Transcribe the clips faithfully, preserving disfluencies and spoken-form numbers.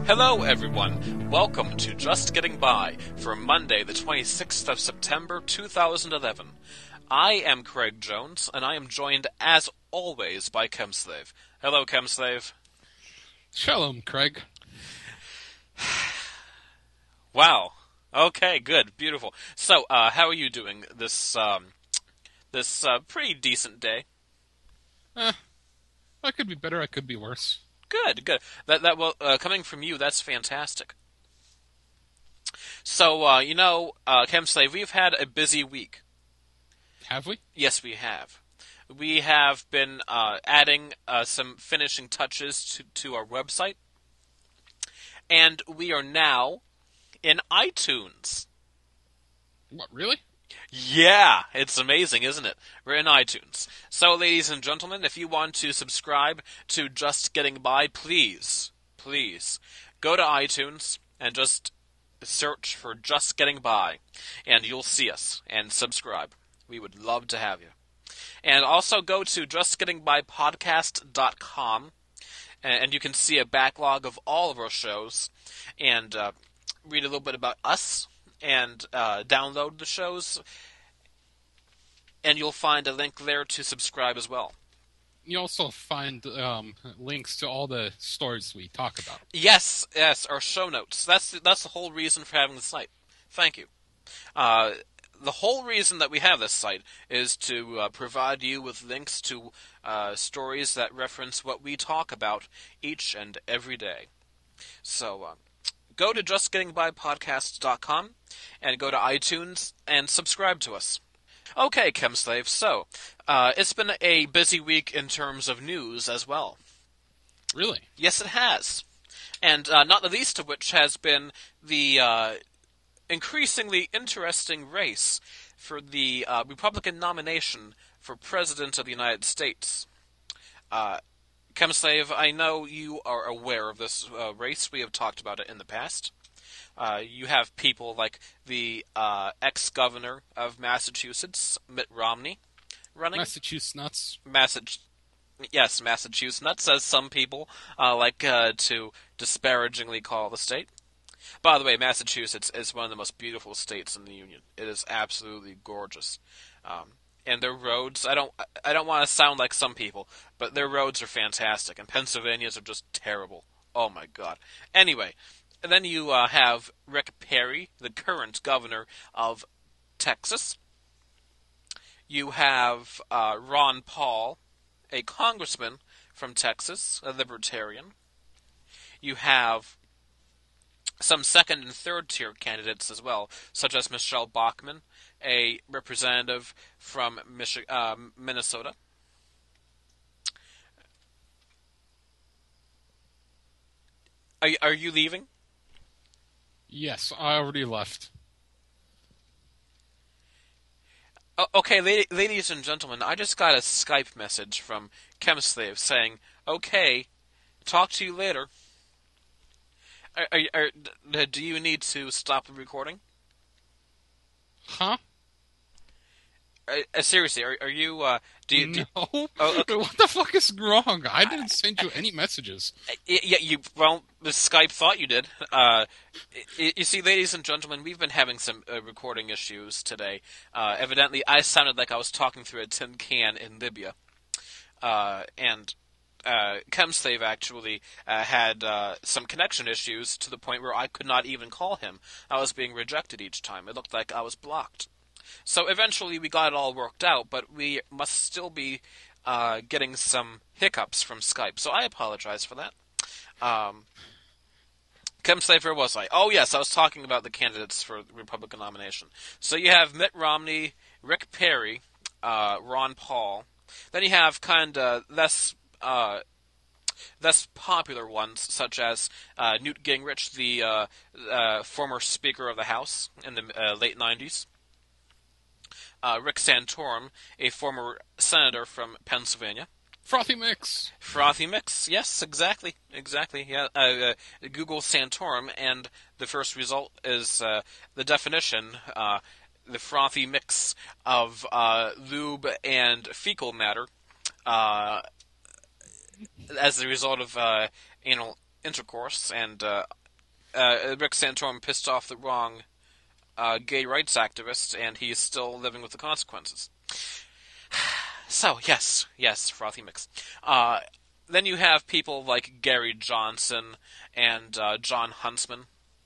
Hello, everyone. Welcome to Just Getting By for Monday, the twenty-sixth of September, two thousand eleven. I am Craig Jones, and I am joined, as always, by Chemslave. Hello, Chemslave. Shalom, Craig. Wow. Okay, good, beautiful. So, uh, how are you doing this um, this uh, pretty decent day? Eh, I could be better, I could be worse. Good, good. That that well, uh, coming from you, that's fantastic. So, uh, you know, uh, Chemslave, we've had a busy week. Have we? Yes, we have. We have been uh, adding uh, some finishing touches to, to our website, and we are now in iTunes. What, really? Yeah, it's amazing, isn't it? We're in iTunes. So, ladies and gentlemen, if you want to subscribe to Just Getting By, please, please, go to iTunes and just search for Just Getting By, and you'll see us, and subscribe. We would love to have you. And also go to just getting by podcast dot com, and you can see a backlog of all of our shows, and uh, read a little bit about us, and uh, download the shows, and you'll find a link there to subscribe as well. You also find um, links to all the stories we talk about. Yes, yes, our show notes. That's that's the whole reason for having the site. Thank you. Uh, the whole reason that we have this site is to uh, provide you with links to uh, stories that reference what we talk about each and every day. So uh, go to just getting by podcast dot com and go to iTunes and subscribe to us. Okay, Chemslave, so uh, it's been a busy week in terms of news as well. Really? Yes, it has. And uh, not the least of which has been the uh, increasingly interesting race for the uh, Republican nomination for President of the United States. Uh, Chemslave, I know you are aware of this uh, race. We have talked about it in the past. Uh, you have people like the uh, ex-governor of Massachusetts, Mitt Romney, running. Massachusetts nuts. Massach- yes, Massachusetts, as some people uh, like uh, to disparagingly call the state. By the way, Massachusetts is one of the most beautiful states in the Union. It is absolutely gorgeous. Um, and their roads, I don't I don't want to sound like some people, but their roads are fantastic, and Pennsylvania's are just terrible. Oh my god. Anyway, and then you uh, have Rick Perry, the current governor of Texas. You have uh, Ron Paul, a congressman from Texas, a libertarian. You have some second and third tier candidates as well, such as Michelle Bachmann, a representative from Michi- uh, Minnesota. Are, are you leaving? Yes, I already left. Oh, okay, lady, ladies and gentlemen, I just got a Skype message from Chemslave saying, okay, talk to you later. Are, are, are, do you need to stop the recording? Huh? Uh, seriously, are, are you? Uh, do you? Do, no. oh, okay. What the fuck is wrong? I didn't send you any messages. Yeah, you. Well, the Skype thought you did. Uh, you see, ladies and gentlemen, we've been having some uh, recording issues today. Uh, evidently, I sounded like I was talking through a tin can in Libya, uh, and uh, Chemslave actually uh, had uh, some connection issues to the point where I could not even call him. I was being rejected each time. It looked like I was blocked. So eventually we got it all worked out, but we must still be uh, getting some hiccups from Skype. So I apologize for that. Um, Chemslave, where was I? Oh, yes, I was talking about the candidates for the Republican nomination. So you have Mitt Romney, Rick Perry, uh, Ron Paul. Then you have kind of less uh, less popular ones, such as uh, Newt Gingrich, the uh, uh, former Speaker of the House in the uh, late nineties. Uh, Rick Santorum, a former senator from Pennsylvania. Frothy mix. Frothy mix, yes, exactly, exactly. Yeah, uh, uh, Google Santorum, and the first result is uh, the definition: uh, the frothy mix of uh, lube and fecal matter, uh, as a result of uh, anal intercourse and uh, uh, Rick Santorum pissed off the wrong uh, gay rights activist, and he's still living with the consequences. So, yes, yes, frothy mix. Uh, then you have people like Gary Johnson and uh, John Huntsman.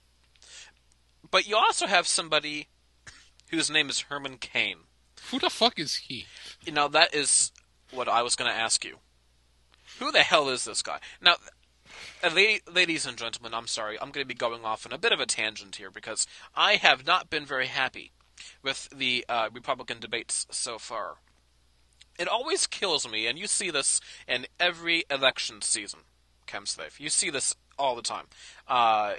But you also have somebody whose name is Herman Cain. Who the fuck is he? You know, that is what I was going to ask you. Who the hell is this guy? Now, uh, la- ladies and gentlemen, I'm sorry, I'm going to be going off on a bit of a tangent here, because I have not been very happy with the uh, Republican debates so far. It always kills me, and you see this in every election season, Chemslave. You see this all the time. Uh,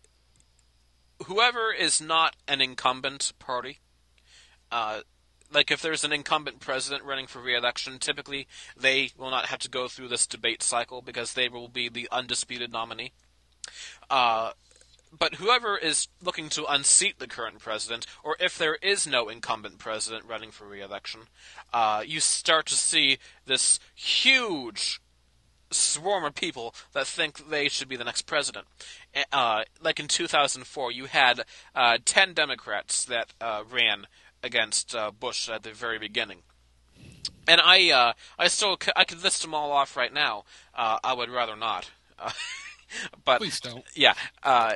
whoever is not an incumbent party, uh, like if there's an incumbent president running for re-election, typically they will not have to go through this debate cycle because they will be the undisputed nominee. Uh, But whoever is looking to unseat the current president, or if there is no incumbent president running for re-election, uh, you start to see this huge swarm of people that think they should be the next president. Uh, like in two thousand four, you had uh, ten Democrats that uh, ran against uh, Bush at the very beginning. And I, uh, I still, I could list them all off right now. Uh, I would rather not. Uh, but Please don't. Yeah. Uh,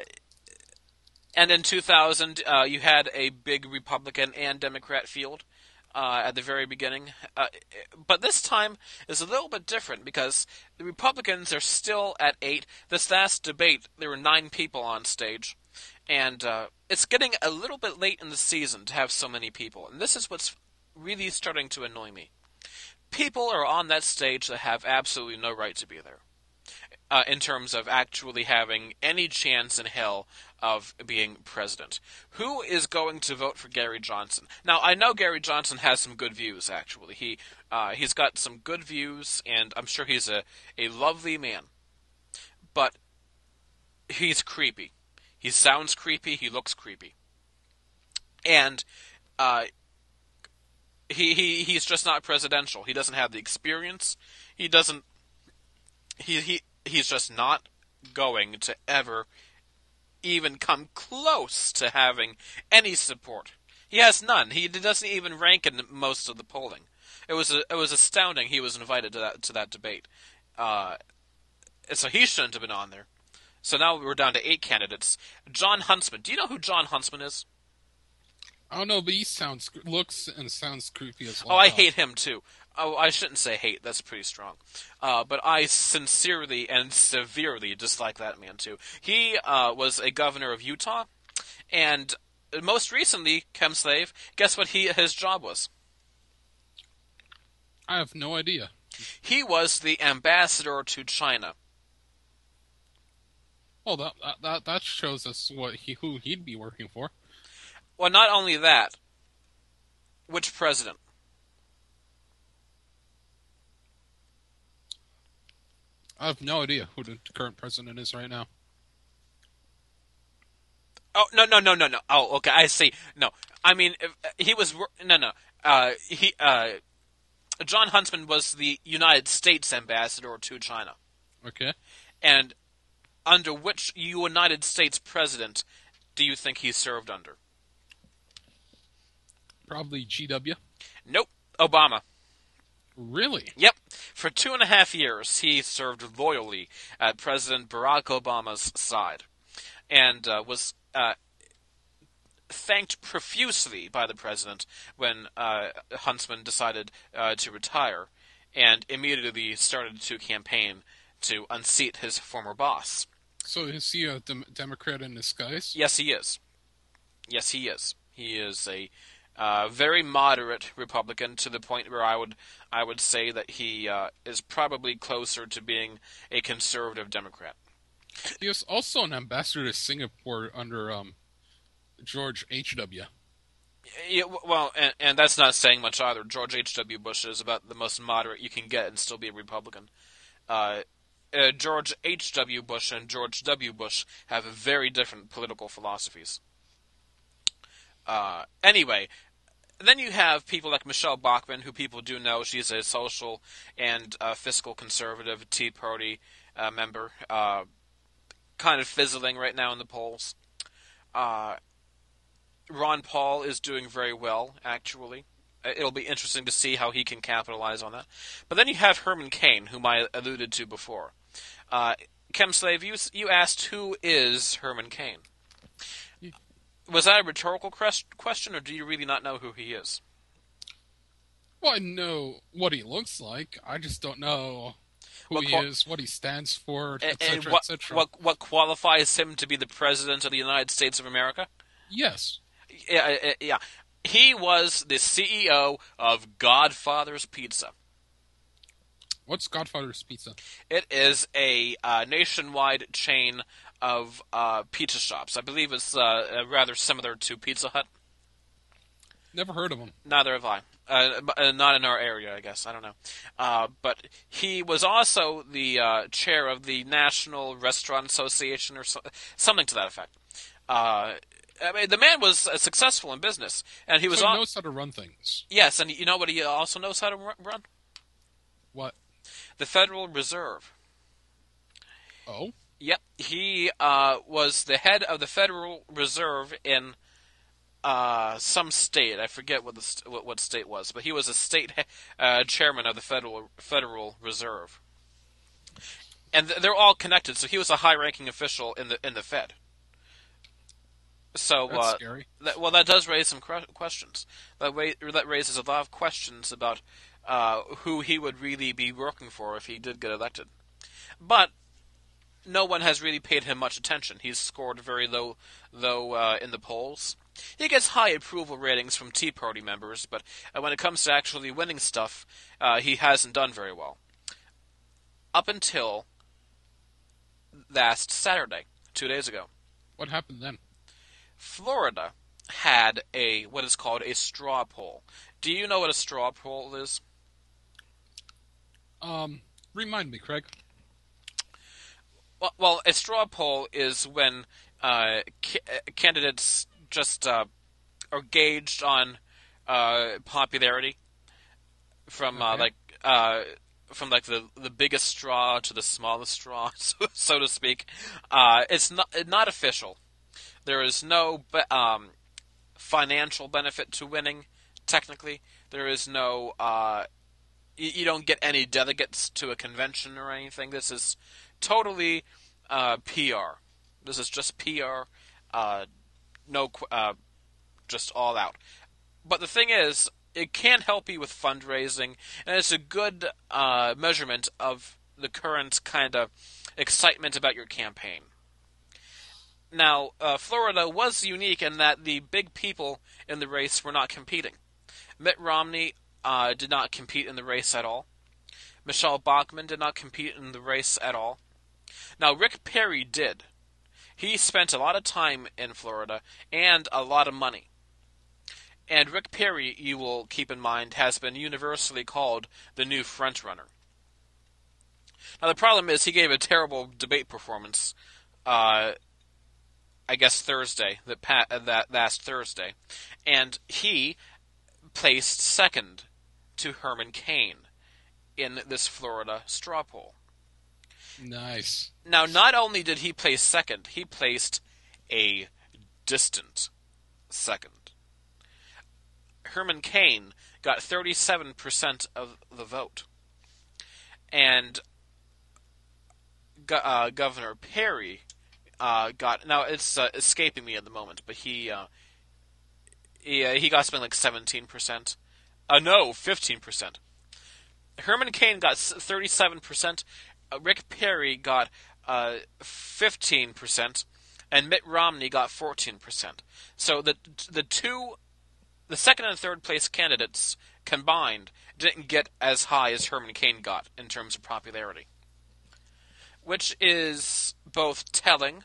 And in two thousand, uh, you had a big Republican and Democrat field uh, at the very beginning. Uh, but this time is a little bit different because the Republicans are still at eight. This last debate, there were nine people on stage. And uh, it's getting a little bit late in the season to have so many people. And this is what's really starting to annoy me. People are on that stage that have absolutely no right to be there. Uh, in terms of actually having any chance in hell of being president. Who is going to vote for Gary Johnson? Now, I know Gary Johnson has some good views, actually. He, uh, he's got some good views, and I'm sure he's a, a lovely man. But he's creepy. He sounds creepy, he looks creepy. And uh, he, he he's just not presidential. He doesn't have the experience. He doesn't... He, he He's just not going to ever even come close to having any support. He has none. He doesn't even rank in most of the polling. It was a, it was astounding he was invited to that to that debate. Uh, so he shouldn't have been on there. So now we're down to eight candidates. John Huntsman. Do you know who John Huntsman is? I don't know, but he sounds, looks and sounds creepy as well. Oh, I hate him too. Oh, I shouldn't say hate. That's pretty strong. Uh, but I sincerely and severely dislike that man too. He uh, was a governor of Utah, and most recently, Chemslave, guess what he his job was? I have no idea. He was the ambassador to China. Well, that that that shows us what he who he'd be working for. Well, not only that. Which president? I have no idea who the current president is right now. Oh, no, no, no, no, no. Oh, okay, I see. No, I mean, if, he was... No, no. Uh, he, uh, John Huntsman was the United States ambassador to China. Okay. And under which United States president do you think he served under? Probably G W. Nope. Obama. Really? Yep. For two and a half years, he served loyally at President Barack Obama's side, and uh, was uh, thanked profusely by the president when uh, Huntsman decided uh, to retire, and immediately started to campaign to unseat his former boss. So is he a dem- Democrat in disguise? Yes, he is. Yes, he is. He is a Uh, very moderate Republican, to the point where I would I would say that he uh, is probably closer to being a conservative Democrat. He was also an ambassador to Singapore under um, George H W. Yeah, well, and, and that's not saying much either. George H W. Bush is about the most moderate you can get and still be a Republican. Uh, uh, George H W. Bush and George W. Bush have very different political philosophies. Uh, anyway, then you have people like Michelle Bachmann, who people do know. She's a social and uh, fiscal conservative Tea Party uh, member. Uh, kind of fizzling right now in the polls. Uh, Ron Paul is doing very well, actually. It'll be interesting to see how he can capitalize on that. But then you have Herman Cain, whom I alluded to before. Uh, Chemslave, you, you asked who is Herman Cain. Was that a rhetorical question, or do you really not know who he is? Well, I know what he looks like. I just don't know who what he qual- is, what he stands for, et cetera, and what, et cetera. What, what qualifies him to be the President of the United States of America? Yes. Yeah, yeah. He was the C E O of Godfather's Pizza. What's Godfather's Pizza? It is a uh, nationwide chain of uh, pizza shops. I believe it's uh, rather similar to Pizza Hut. Never heard of him. Neither have I. Uh, uh, not in our area, I guess. I don't know. Uh, but he was also the uh, chair of the National Restaurant Association, or so, something to that effect. Uh, I mean, the man was uh, successful in business, and he was. So he on- knows how to run things. Yes, and you know what he also knows how to run? What? The Federal Reserve. Oh? Yep, he uh, was the head of the Federal Reserve in uh, some state. I forget what the st- what, what state was, but he was a state uh, chairman of the Federal Federal Reserve, and th- they're all connected. So he was a high-ranking official in the in the Fed. So That's uh, scary. That, well, that does raise some cr- questions. That way, that raises a lot of questions about uh, who he would really be working for if he did get elected. But no one has really paid him much attention. He's scored very low, low uh, in the polls. He gets high approval ratings from Tea Party members, but uh, when it comes to actually winning stuff, uh, he hasn't done very well. Up until last Saturday, two days ago. What happened then? Florida had a what is called a straw poll. Do you know what a straw poll is? Um, remind me, Craig. Well, well a straw poll is when uh, ca- candidates just uh, are gauged on uh, popularity from uh, Okay. like uh, from like the the biggest straw to the smallest straw, so, so to speak. Uh, it's not not official. There is no um, financial benefit to winning. Technically, there is no. Uh, you, you don't get any delegates to a convention or anything. This is totally uh, P R. This is just P R. Uh, no, uh, just all out. But the thing is, it can help you with fundraising, and it's a good uh, measurement of the current kind of excitement about your campaign. Now, uh, Florida was unique in that the big people in the race were not competing. Mitt Romney uh, did not compete in the race at all. Michelle Bachmann did not compete in the race at all. Now, Rick Perry did. He spent a lot of time in Florida and a lot of money. And Rick Perry, you will keep in mind, has been universally called the new frontrunner. Now, the problem is he gave a terrible debate performance uh, I guess Thursday, that pa- that last Thursday, and he placed second to Herman Cain in this Florida straw poll. Nice. Now, not only did he place second, he placed a distant second. Herman Cain got thirty-seven percent of the vote, and uh, Governor Perry Uh, got now it's uh, escaping me at the moment, but he uh, he, uh, he got something like seventeen percent. Uh, no, fifteen percent. Herman Cain got thirty-seven percent. Uh, Rick Perry got uh, fifteen percent, and Mitt Romney got fourteen percent. So the the two, the second and third place candidates combined didn't get as high as Herman Cain got in terms of popularity, which is both telling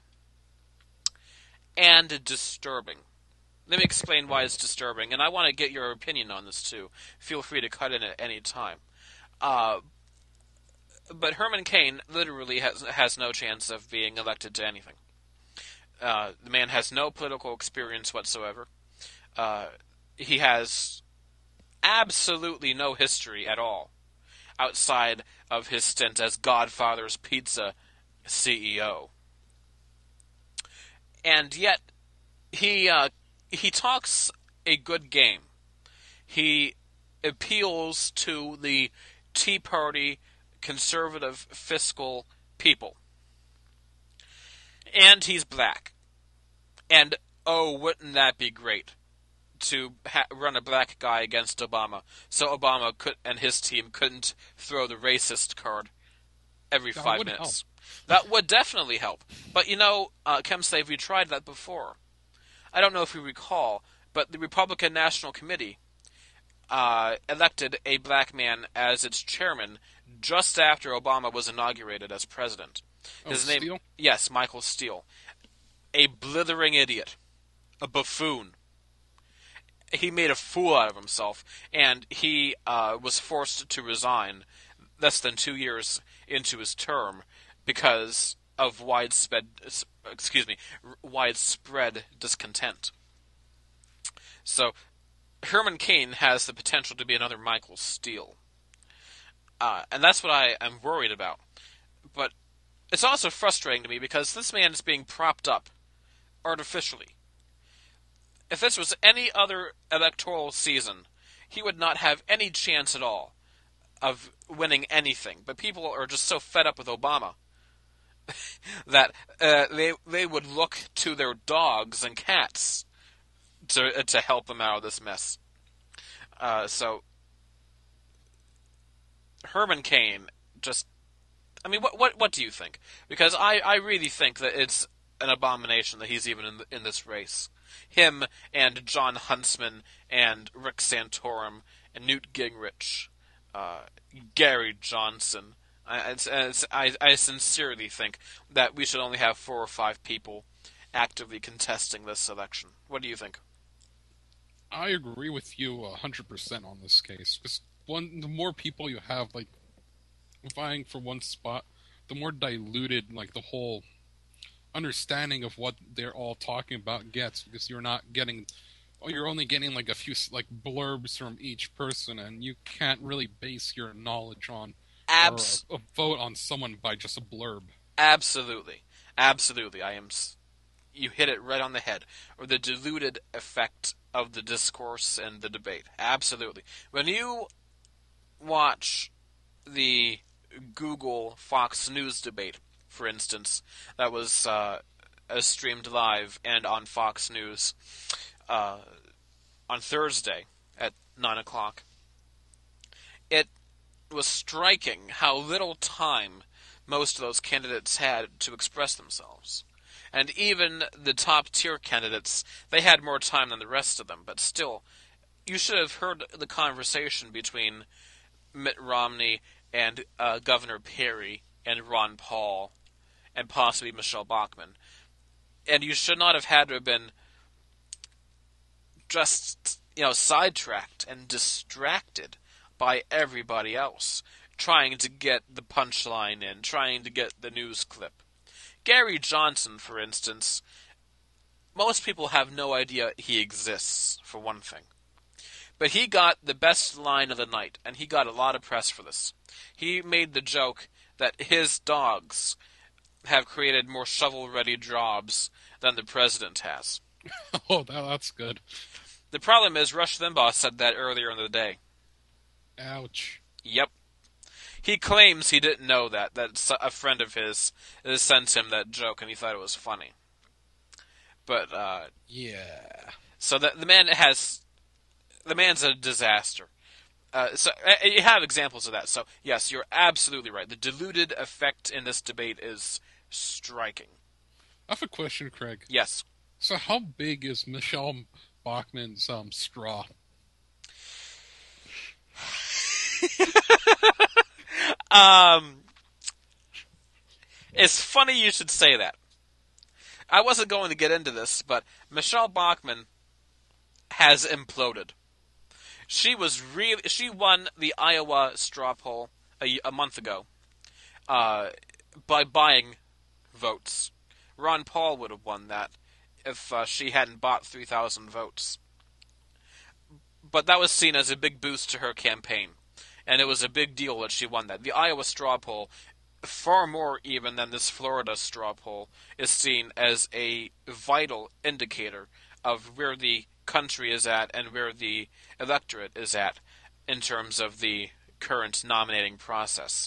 and disturbing. Let me explain why it's disturbing, and I want to get your opinion on this too. Feel free to cut in at any time. Uh, but Herman Cain literally has has no chance of being elected to anything. Uh, the man has no political experience whatsoever. Uh, he has absolutely no history at all outside of his stint as Godfather's Pizza C E O. and yet he uh, he talks a good game. He appeals to the Tea Party conservative fiscal people. And he's black. And oh, wouldn't that be great to ha- run a black guy against Obama, so Obama could and his team couldn't throw the racist card every That five would minutes. help. That would definitely help. But you know, uh, ChemSave, we tried that before. I don't know if you recall, but the Republican National Committee uh, elected a black man as its chairman just after Obama was inaugurated as president. His oh, name, Steele? yes, Michael Steele, a blithering idiot, a buffoon. He made a fool out of himself, and he uh, was forced to resign less than two years into his term because of widespread, excuse me, widespread discontent. So, Herman Cain has the potential to be another Michael Steele, uh, and that's what I am worried about. But it's also frustrating to me because this man is being propped up artificially. If this was any other electoral season, he would not have any chance at all of winning anything. But people are just so fed up with Obama that uh, they they would look to their dogs and cats to to help them out of this mess. Uh, so Herman Cain just, I mean, what what what do you think? Because I, I really think that it's an abomination that he's even in in this race. Him and John Huntsman and Rick Santorum and Newt Gingrich, uh, Gary Johnson. I, it's, it's, I, I sincerely think that we should only have four or five people actively contesting this election. What do you think? I agree with you one hundred percent on this case. Because one, the more people you have, like, vying for one spot, the more diluted, like, the whole understanding of what they're all talking about gets, because you're not getting, oh, you're only getting like a few like blurbs from each person, and you can't really base your knowledge on Abs- or a, a vote on someone by just a blurb. Absolutely, absolutely. I am. You hit it right on the head. Or the diluted effect of the discourse and the debate. Absolutely. When you watch the Google Fox News debate, for instance, that was uh, streamed live and on Fox News uh, on Thursday at nine o'clock. It was striking how little time most of those candidates had to express themselves. And even the top-tier candidates, they had more time than the rest of them, but still, you should have heard the conversation between Mitt Romney and uh, Governor Perry and Ron Paul and possibly Michelle Bachmann. And you should not have had to have been just, you know, sidetracked and distracted by everybody else, trying to get the punchline in, trying to get the news clip. Gary Johnson, for instance, most people have no idea he exists, for one thing. But he got the best line of the night, and he got a lot of press for this. He made the joke that his dogs have created more shovel-ready jobs than the president has. Oh, that, that's good. The problem is Rush Limbaugh said that earlier in the day. Ouch. Yep. He claims he didn't know that, that a friend of his sent him that joke and he thought it was funny. But, uh... yeah. So the, the man has... The man's a disaster. Uh, so uh, you have examples of that. So, yes, you're absolutely right. The diluted effect in this debate is striking. I have a question, Craig. Yes. So how big is Michelle Bachmann's um, straw? um, it's funny you should say that. I wasn't going to get into this, but Michelle Bachmann has imploded. She was really she won the Iowa straw poll a, a month ago uh, by buying votes. Ron Paul would have won that if uh, she hadn't bought three thousand votes. But that was seen as a big boost to her campaign, and it was a big deal that she won that. The Iowa straw poll far more even than this Florida straw poll, is seen as a vital indicator of where the country is at and where the electorate is at in terms of the current nominating process.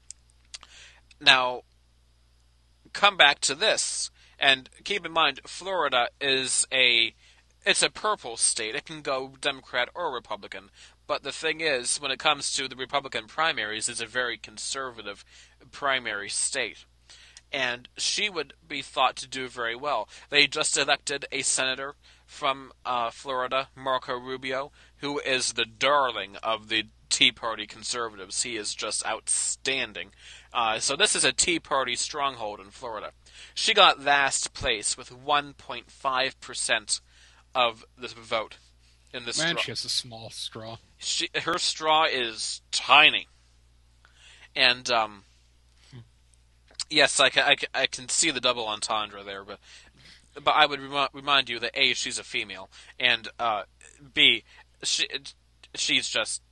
Now, come back to this, and keep in mind, Florida is a it's a purple state. It can go Democrat or Republican. But the thing is, when it comes to the Republican primaries, it's a very conservative primary state. And she would be thought to do very well. They just elected a senator from uh, Florida, Marco Rubio, who is the darling of the Tea Party conservatives. He is just outstanding. Uh, so this is a Tea Party stronghold in Florida. She got last place with one point five percent of the vote in this Man, straw. she has a small straw. She, her straw is tiny. And, um... yes, I can, I, can, I can see the double entendre there, but but I would rem- remind you that A, she's a female, and uh, B, she she's just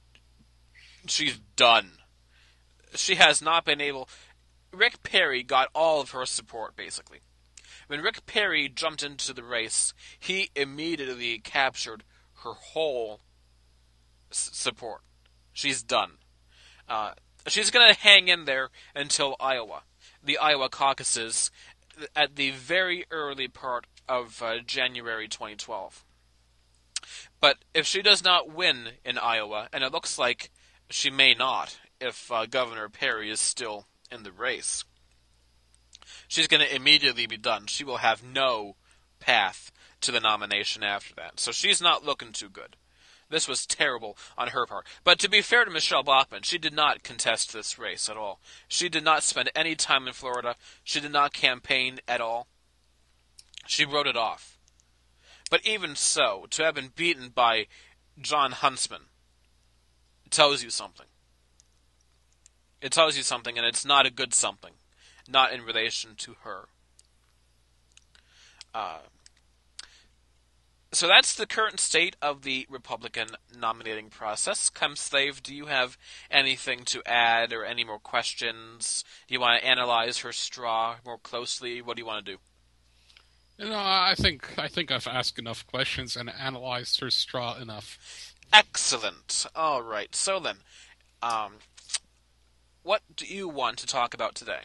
she's done. She has not been able. Rick Perry got all of her support, basically. When Rick Perry jumped into the race, he immediately captured her whole s- support. She's done. Uh, she's going to hang in there until Iowa. The Iowa caucuses at the very early part of uh, January twenty twelve. But if she does not win in Iowa, and it looks like she may not if uh, Governor Perry is still in the race, she's going to immediately be done. She will have no path to the nomination after that. So she's not looking too good. This was terrible on her part. But to be fair to Michelle Bachmann, she did not contest this race at all. She did not spend any time in Florida. She did not campaign at all. She wrote it off. But even so, to have been beaten by John Huntsman tells you something. It tells you something, and it's not a good something. Not in relation to her. Uh... So that's the current state of the Republican nominating process. Cumslave, do you have anything to add or any more questions? Do you want to analyze her straw more closely? What do you want to do? You know, I think I think I've asked enough questions and analyzed her straw enough. Excellent. All right. So then, um, what do you want to talk about today?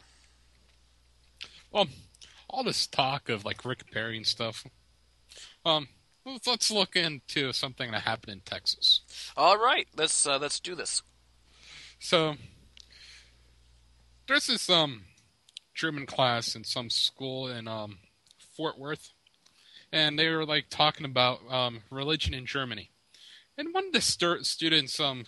Well, all this talk of like Rick Perry and stuff. Um. Let's look into something that happened in Texas. All right, let's uh, let's do this. So, there's this um German class in some school in um Fort Worth, and they were like talking about um religion in Germany. And one of the stu- students um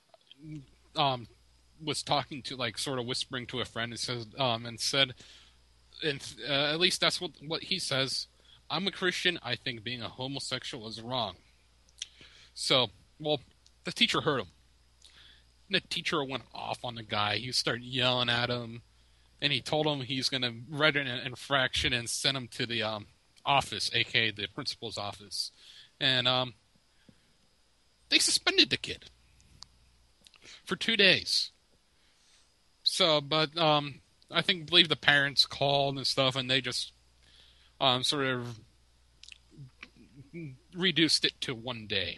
um was talking to like sort of whispering to a friend and says um and said, and uh, at least that's what what he says. I'm a Christian. I think being a homosexual is wrong. So, well, the teacher heard him. And the teacher went off on the guy. He started yelling at him, and he told him he's going to write an infraction and send him to the um, office, aka the principal's office. And um, they suspended the kid for two days. So, but um, I think, believe the parents called and stuff, and they just Um, sort of reduced it to one day.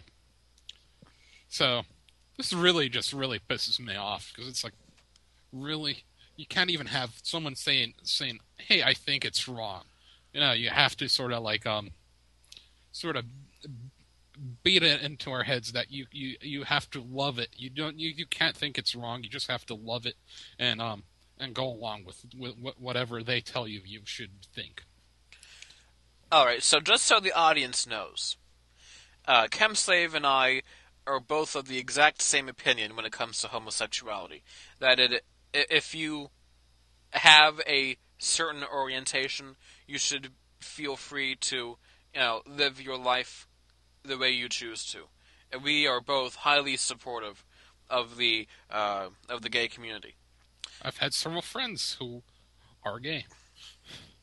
So, this really just really pisses me off, because it's like, really? You can't even have someone saying, saying, hey, I think it's wrong. You know, you have to sort of like, um, sort of beat it into our heads that you, you, you have to love it. You don't, you, you can't think it's wrong. You just have to love it and, um, and go along with, with whatever they tell you you should think. Alright, so just so the audience knows, uh, Chemslave and I are both of the exact same opinion when it comes to homosexuality. That it, if you have a certain orientation, you should feel free to, you know, live your life the way you choose to. And we are both highly supportive of the uh, of the gay community. I've had several friends who are gay.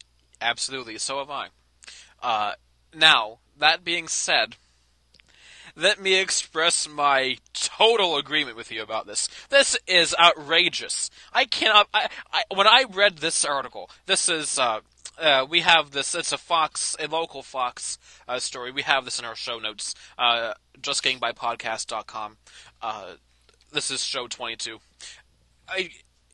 Absolutely, so have I. Uh, now, that being said, let me express my total agreement with you about this. This is outrageous. I cannot. I, I when I read this article, this is. Uh, uh, we have this. It's a Fox, a local Fox uh, story. We have this in our show notes. Uh, just getting by podcast dot com. Uh, this is show twenty-two. I.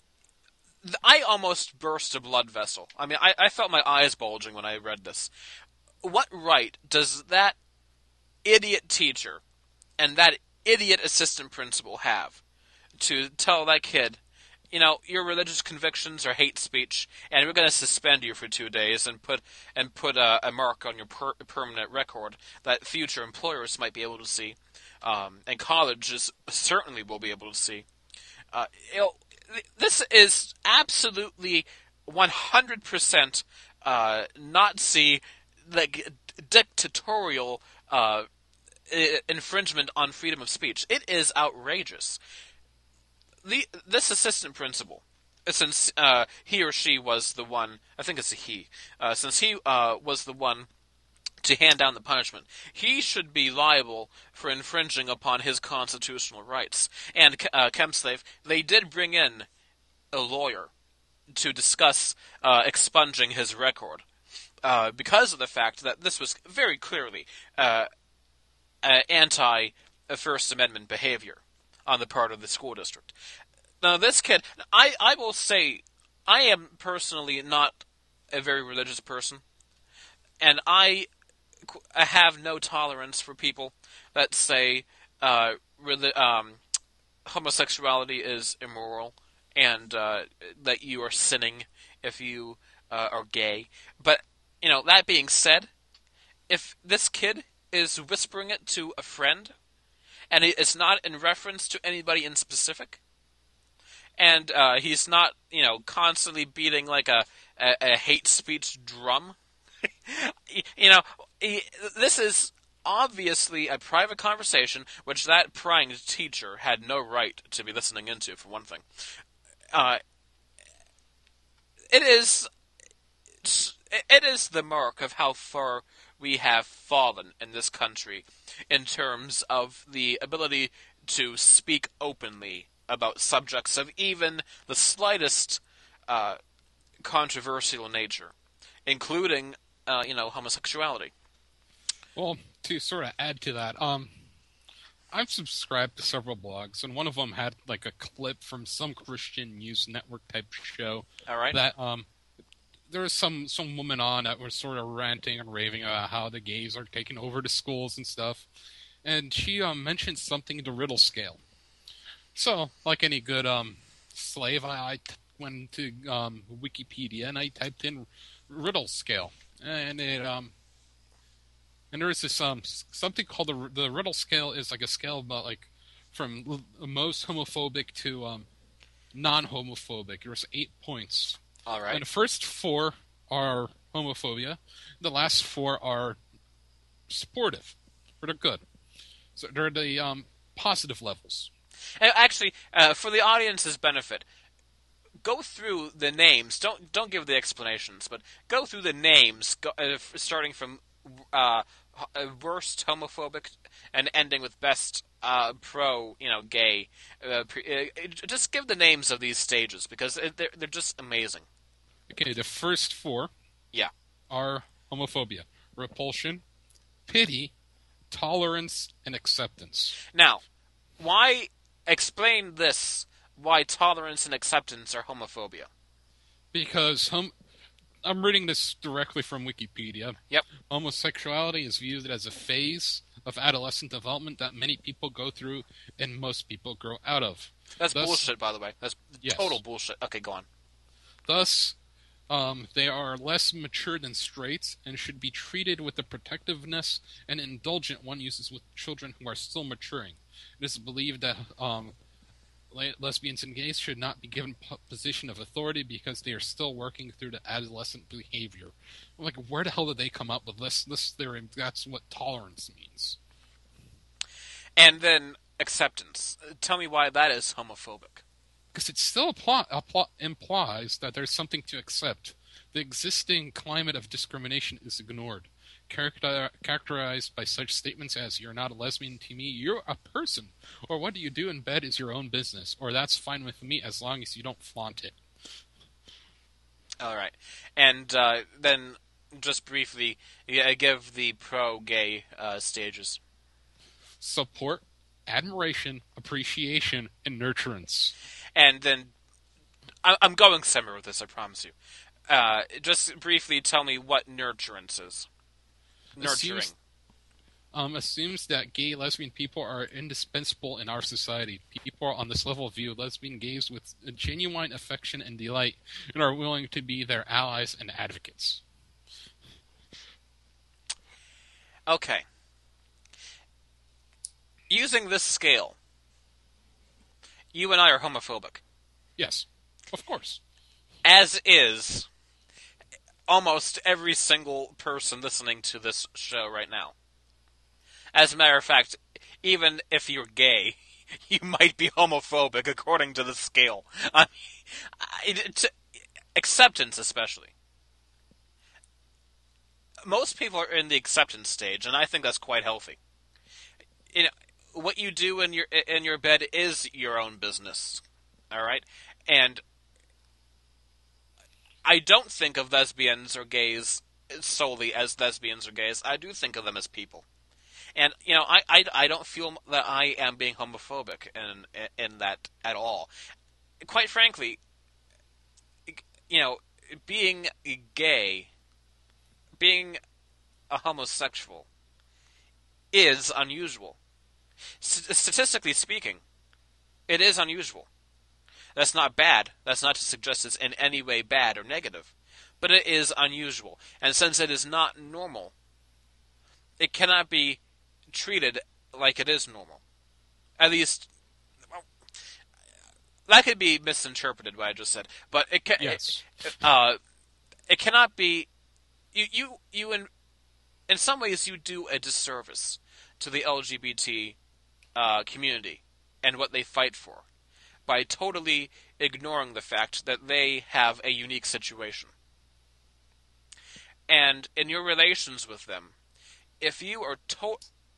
I almost burst a blood vessel. I mean, I, I felt my eyes bulging when I read this. What right does that idiot teacher and that idiot assistant principal have to tell that kid, you know, your religious convictions are hate speech, and we're going to suspend you for two days and put and put a, a mark on your per- permanent record that future employers might be able to see, um, and colleges certainly will be able to see. Uh, you know, this is absolutely one hundred percent uh, Nazi, like, dictatorial uh, infringement on freedom of speech. It is outrageous. The this assistant principal, since uh, he or she was the one, I think it's a he, uh, since he uh, was the one to hand down the punishment, he should be liable for infringing upon his constitutional rights. And uh, Kemslave, they did bring in a lawyer to discuss uh, expunging his record uh, because of the fact that this was very clearly uh, uh, anti-First Amendment behavior on the part of the school district. Now, this kid, I, I will say, I am personally not a very religious person, and I I have no tolerance for people that say uh, really, um, homosexuality is immoral and uh, that you are sinning if you uh, are gay. But, you know, that being said, if this kid is whispering it to a friend, and it's not in reference to anybody in specific, and uh, he's not, you know, constantly beating like a, a, a hate speech drum, you know, this is obviously a private conversation which that prying teacher had no right to be listening into, for one thing. Uh, it is it is the mark of how far we have fallen in this country in terms of the ability to speak openly about subjects of even the slightest uh, controversial nature, including, uh, you know, homosexuality. Well, to sort of add to that, um, I've subscribed to several blogs, and one of them had like a clip from some Christian news network type show. All right. That um, there was some some woman on that was sort of ranting and raving about how the gays are taking over the schools and stuff, and she um mentioned something the Riddle scale. So, like any good um slave, I, I t- went to um Wikipedia and I typed in Riddle scale, and it um. And there is this um something called the the Riddle scale is like a scale about like from l- most homophobic to um non-homophobic. There's eight points. All right. And the first four are homophobia. The last four are supportive, or they're good. So they're the um positive levels. And actually, uh, for the audience's benefit, go through the names. Don't don't give the explanations, but go through the names, go, uh, starting from uh, worst homophobic and ending with best uh, pro, you know, gay. Uh, pre, uh, just give the names of these stages because they're they're just amazing. Okay, the first four, yeah, are homophobia, repulsion, pity, tolerance, and acceptance. Now, why explain this? Why tolerance and acceptance are homophobia? Because hom- I'm reading this directly from Wikipedia. Yep. Homosexuality is viewed as a phase of adolescent development that many people go through and most people grow out of. That's Thus, bullshit, by the way. That's yes. total bullshit. Okay, go on. Thus, um, they are less mature than straights and should be treated with the protectiveness and indulgent one uses with children who are still maturing. It is believed that um, lesbians and gays should not be given a position of authority because they are still working through the adolescent behavior. I'm like, where the hell did they come up with this? This theory, that's what tolerance means. And then acceptance. Tell me why that is homophobic. Because it still apply, apply, implies that there's something to accept. The existing climate of discrimination is ignored. character- characterized by such statements as "you're not a lesbian to me, you're a person," or "what do you do in bed is your own business," or "that's fine with me as long as you don't flaunt it. All right, and uh, then just briefly, yeah, give the pro-gay uh, stages. Support, admiration, appreciation, and nurturance. And then I- I'm going somewhere with this, I promise you. Uh, just briefly tell me what nurturance is. Nurturing. Assumes, um, assumes that gay lesbian people are indispensable in our society. People on this level view lesbian gays with genuine affection and delight and are willing to be their allies and advocates. Okay. Using this scale, you and I are homophobic. Yes, of course. As is almost every single person listening to this show right now. As a matter of fact, even if you're gay, you might be homophobic according to the scale. I mean, to, acceptance, especially. Most people are in the acceptance stage, and I think that's quite healthy. You know, what you do in your in your bed is your own business. All right, and I don't think of lesbians or gays solely as lesbians or gays. I do think of them as people. And, you know, I, I, I don't feel that I am being homophobic in, in that at all. Quite frankly, you know, being gay, being a homosexual, is unusual. S- statistically speaking, it is unusual. That's not bad. That's not to suggest it's in any way bad or negative. But it is unusual. And since it is not normal, it cannot be treated like it is normal. At least, well, that could be misinterpreted what I just said. But it can, yes. it, uh, it cannot be. You you you in in some ways you do a disservice to the L G B T uh, community and what they fight for by totally ignoring the fact that they have a unique situation. And in your relations with them, if you are to-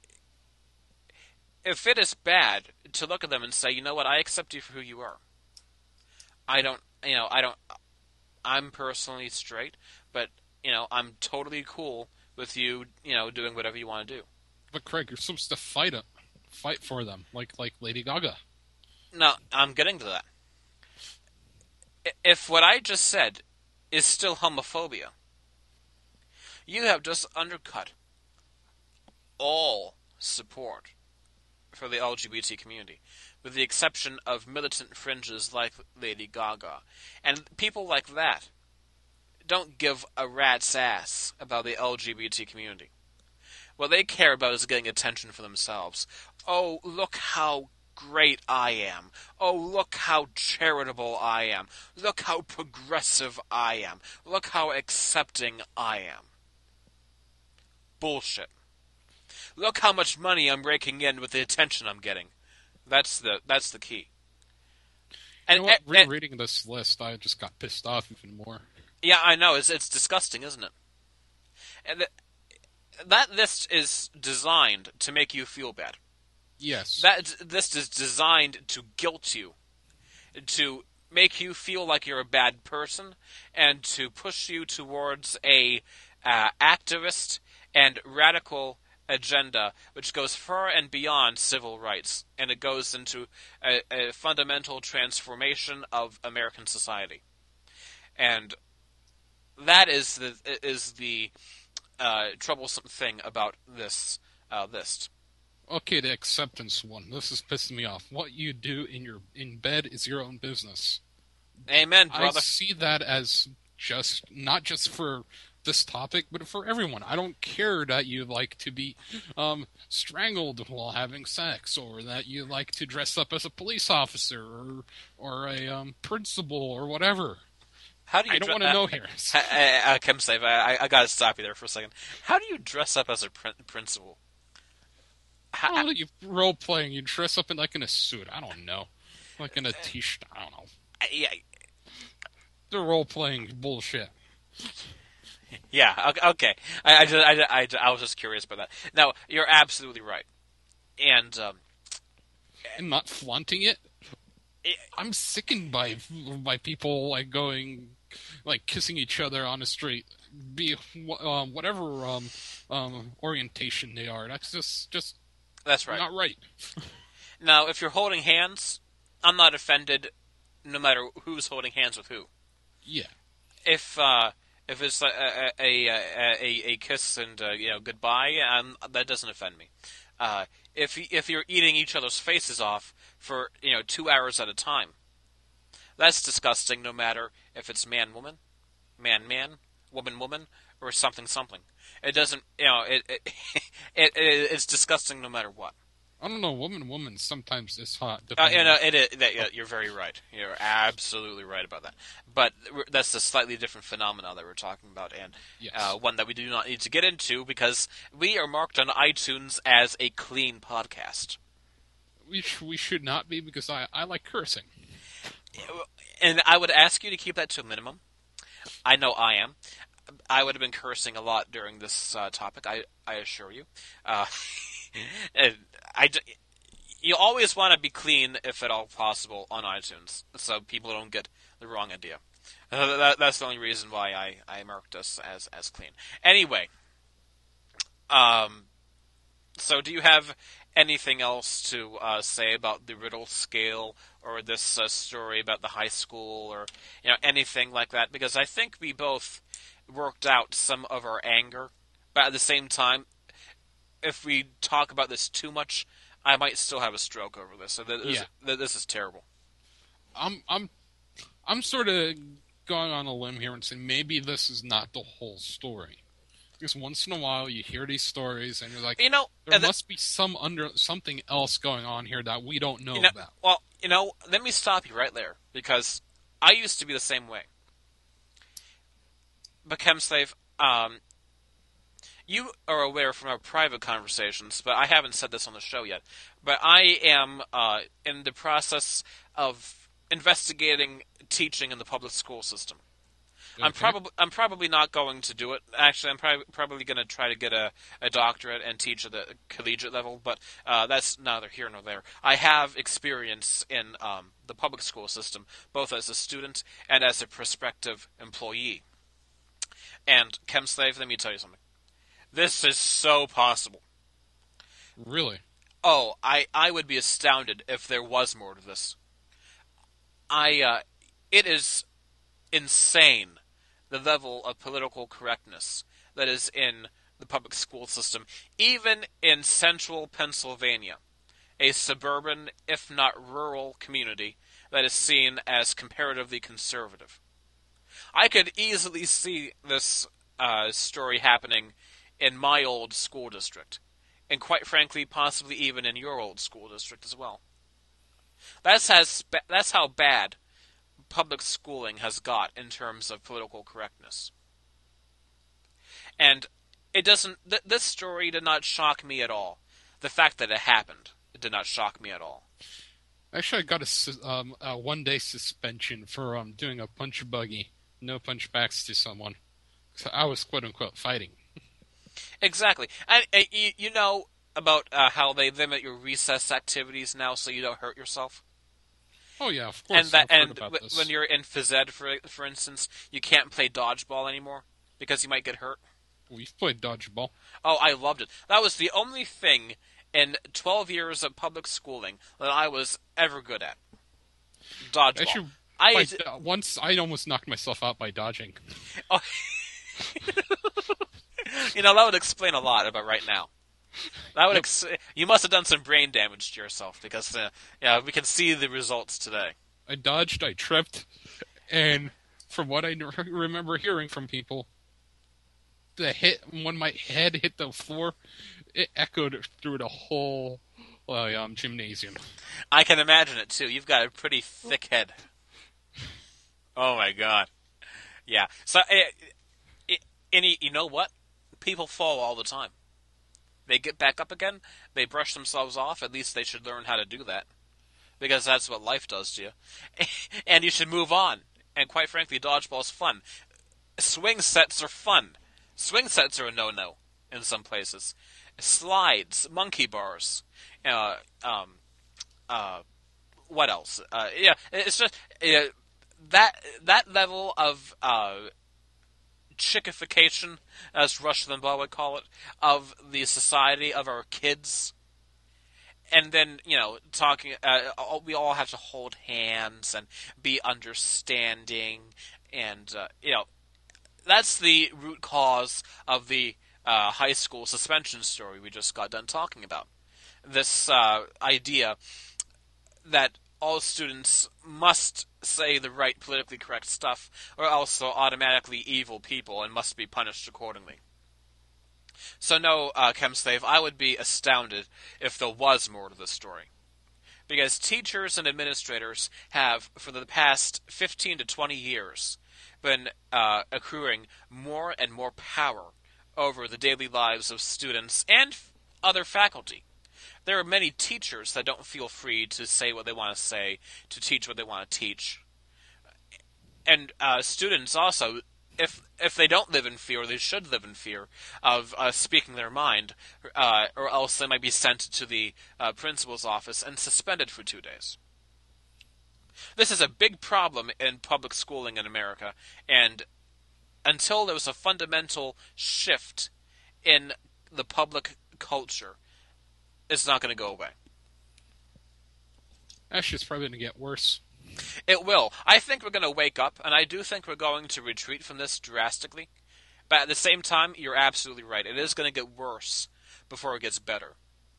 if it is bad to look at them and say, you know what, I accept you for who you are. I don't, you know, I don't, I'm personally straight, but, you know, I'm totally cool with you, you know, doing whatever you want to do. But Craig, you're supposed to fight it, fight for them, like like Lady Gaga. No, I'm getting to that. If what I just said is still homophobia, you have just undercut all support for the L G B T community, with the exception of militant fringes like Lady Gaga. And people like that don't give a rat's ass about the L G B T community. What they care about is getting attention for themselves. Oh, look how great I am. Oh, look how charitable I am. Look how progressive I am. Look how accepting I am. Bullshit. Look how much money I'm raking in with the attention I'm getting. That's the that's the key. And, you know what? and, Rereading and, this list, I just got pissed off even more. Yeah, I know. It's it's disgusting, isn't it? And the, that list is designed to make you feel bad. Yes. That list is designed to guilt you, to make you feel like you're a bad person, and to push you towards a uh, activist and radical agenda which goes far and beyond civil rights, and it goes into a, a fundamental transformation of American society. And that is the is the uh, troublesome thing about this uh, list. Okay, the acceptance one. This is pissing me off. What you do in your in bed is your own business. Amen, brother. I see that as just not just for this topic, but for everyone. I don't care that you like to be um, strangled while having sex, or that you like to dress up as a police officer, or or a um, principal, or whatever. How do you I don't dre- want to uh, know here. I, I, Kim Save, I, I gotta stop you there for a second. How do you dress up as a prin- principal? How, oh, you role playing? You dress up in like in a suit. I don't know, like in a t-shirt. I don't know. Yeah, The role playing bullshit. Yeah, okay. okay. I, I, just, I, I, I was just curious about that. No, you're absolutely right. And um, And not flaunting it. it, I'm sickened by by people like going, like kissing each other on the street, be um, whatever um, um, orientation they are. That's just just that's right. not right. Now, if you're holding hands, I'm not offended, no matter who's holding hands with who. Yeah. If uh, if it's a a, a, a, a kiss and uh, you know goodbye, um, that doesn't offend me. Uh, if if you're eating each other's faces off for you know two hours at a time, that's disgusting. No matter if it's man woman, man man, woman woman, or something something. It doesn't you know it it, it, it it's disgusting no matter what. I don't know. Woman, woman sometimes is hot. Uh, Depending you know, on... it, it, that, yeah, you're very right. You're absolutely right about that. But that's a slightly different phenomenon that we're talking about, and Yes. uh, one that we do not need to get into because we are marked on iTunes as a clean podcast. We sh- we should not be because I I like cursing. And I would ask you to keep that to a minimum. I know I am. I would have been cursing a lot during this uh, topic. I I assure you. Uh, and I. You always want to be clean, if at all possible, on iTunes, so people don't get the wrong idea. Uh, that, that's the only reason why I, I marked us as, as clean. Anyway, um, so do you have anything else to uh, say about the Riddle scale or this uh, story about the high school or you know anything like that? Because I think we both worked out some of our anger, but at the same time, if we talk about this too much, I might still have a stroke over this. So this, Yeah. this is terrible. I'm I'm I'm sort of going on a limb here and saying maybe this is not the whole story. Because once in a while you hear these stories and you're like, you know, there the, must be some under something else going on here that we don't know, you know about. Well, you know, let me stop you right there because I used to be the same way. But Chemslave, um, you are aware from our private conversations, but I haven't said this on the show yet. But I am uh, in the process of investigating teaching in the public school system. Okay. I'm probably I'm probably not going to do it. Actually, I'm prob- probably going to try to get a, a doctorate and teach at the collegiate level, but uh, that's neither here nor there. I have experience in um, the public school system, both as a student and as a prospective employee. And Chemslave, let me tell you something. This is so possible. Really? Oh, I, I would be astounded if there was more to this. I uh, it is insane the level of political correctness that is in the public school system, even in central Pennsylvania, a suburban, if not rural, community that is seen as comparatively conservative. I could easily see this uh, story happening in my old school district, and quite frankly, possibly even in your old school district as well. That's has that's how bad public schooling has got in terms of political correctness. And it doesn't. Th- this story did not shock me at all. The fact that it happened, it did not shock me at all. Actually, I got a, um, a one-day suspension for um, doing a punch buggy, no punch backs to someone. So I was quote-unquote fighting. Exactly. And, and you, you know about uh, how they limit your recess activities now so you don't hurt yourself? Oh yeah, of course. And that, I've heard and about w- this. when you're in phys ed, for for instance, you can't play dodgeball anymore because you might get hurt. We've played dodgeball. Oh, I loved it. That was the only thing in twelve years of public schooling that I was ever good at. Dodgeball. Actually, I by, uh, once I almost knocked myself out by dodging. oh. You know, that would explain a lot about right now. That would ex- you must have done some brain damage to yourself because uh, yeah, we can see the results today. I dodged, I tripped, and from what I remember hearing from people, the hit when my head hit the floor, it echoed through the whole uh, um, gymnasium. I can imagine it too. You've got a pretty thick head. Oh my god. Yeah. So, it, it, and you know what? People fall all the time. They get back up again. They brush themselves off. At least they should learn how to do that, because that's what life does to you. And you should move on. And quite frankly, dodgeball's fun. Swing sets are fun. Swing sets are a no-no in some places. Slides, monkey bars, uh, um, uh, what else? Uh, yeah, it's just uh, that that level of uh, chickification, as Rush Limbaugh would call it, of the society of our kids. And then, you know, talking, uh, we all have to hold hands and be understanding, and, uh, you know, that's the root cause of the uh, high school suspension story we just got done talking about. This uh, idea that all students must say the right politically correct stuff, or else they're automatically evil people and must be punished accordingly. So no, uh, Chemslave, I would be astounded if there was more to this story. Because teachers and administrators have, for the past fifteen to twenty years, been uh, accruing more and more power over the daily lives of students and other faculty. There are many teachers that don't feel free to say what they want to say, to teach what they want to teach. And uh, students also, if if they don't live in fear, they should live in fear of uh, speaking their mind, uh, or else they might be sent to the uh, principal's office and suspended for two days. This is a big problem in public schooling in America, and until there's a fundamental shift in the public culture, it's not going to go away. Actually, it's probably going to get worse. It will. I think we're going to wake up, and I do think we're going to retreat from this drastically. But at the same time, you're absolutely right. It is going to get worse before it gets better.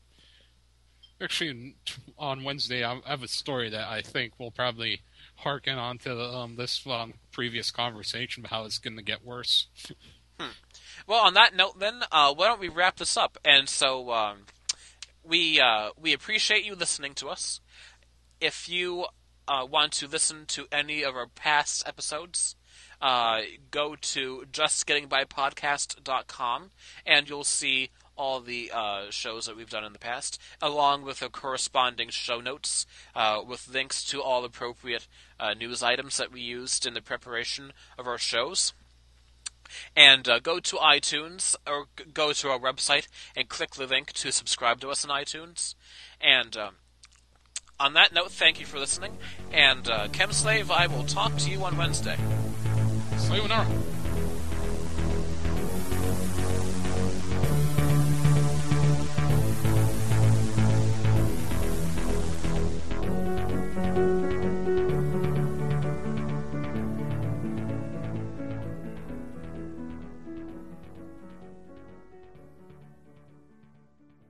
Actually, on Wednesday, I have a story that I think will probably harken on to um, this um, previous conversation about how it's going to get worse. hmm. Well, on that note, then, uh, why don't we wrap this up? And so, um, we uh, we appreciate you listening to us. If you uh, want to listen to any of our past episodes, uh, go to just getting by podcast dot com, and you'll see all the uh, shows that we've done in the past, along with the corresponding show notes uh, with links to all appropriate uh, news items that we used in the preparation of our shows. And uh, go to iTunes, or g- go to our website, and click the link to subscribe to us on iTunes. And um, on that note, thank you for listening, and uh, Chemslave, I will talk to you on Wednesday. Sayonara.